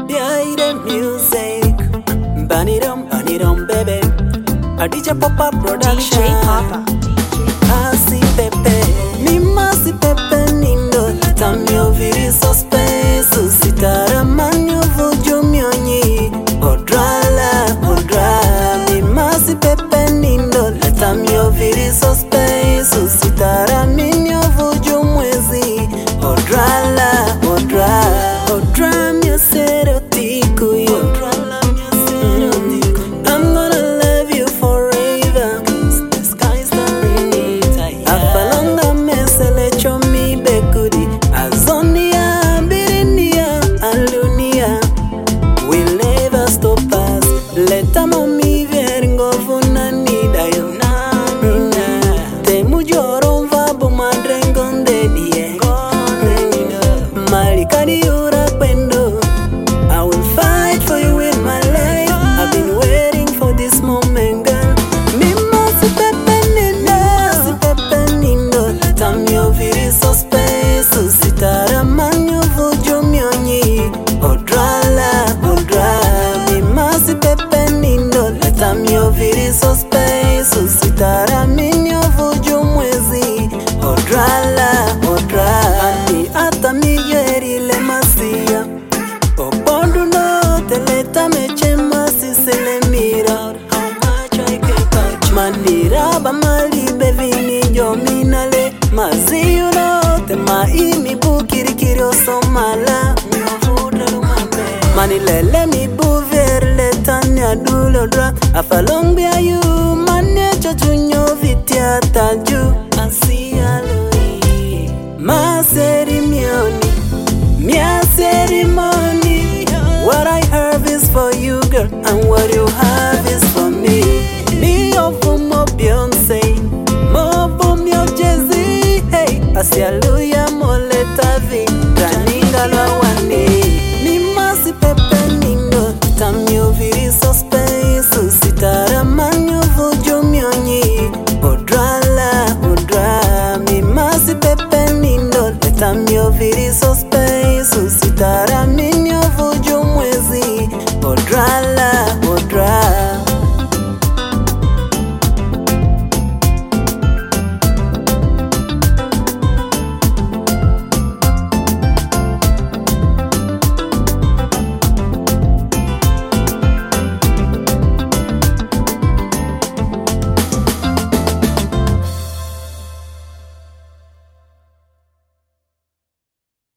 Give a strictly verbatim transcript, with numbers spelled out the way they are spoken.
behind the music. Burn it on, burn it on, baby. A D J Papa production. D J Papa. Asi Pepe, Mima si Pepe nindo. Tamio viri suspense, sitara manyo vujo mionyi. Odrala, odra. Mima si Pepe nindo. Tamio viri suspense, sitara minyo vujo mwezi. Odrala, odra. Odra mia serotiku yo. I'm gonna love you forever. The sky's the limit. Afalonga mesele chomi bekudi. Azonia, Birinia, Alunia will never stop us. Leta mami veringo vuna nida yo. Te mujoro mvabo madrengon de die. Malikani ura kwendo. I will fight for you in my life. I've been waiting for this moment, girl. Mima si pepe nindo, si pepe nindo. Tamio viri suspense, sitara manyo vujo mionyi. Odrala, odra. Mima si pepe nindo. Tamio viri suspense, sitara minyo vujo mwezi. Odrala, odra. Ani ata miyeri le masia. Opondu no teleta mechema sisele mira. How much I can touch. Mandira ba mali bevini jominale. Maziyu no te maimi bukiri kiri osomala. Manilele mi buver letanya dulodra. Afalong bia you.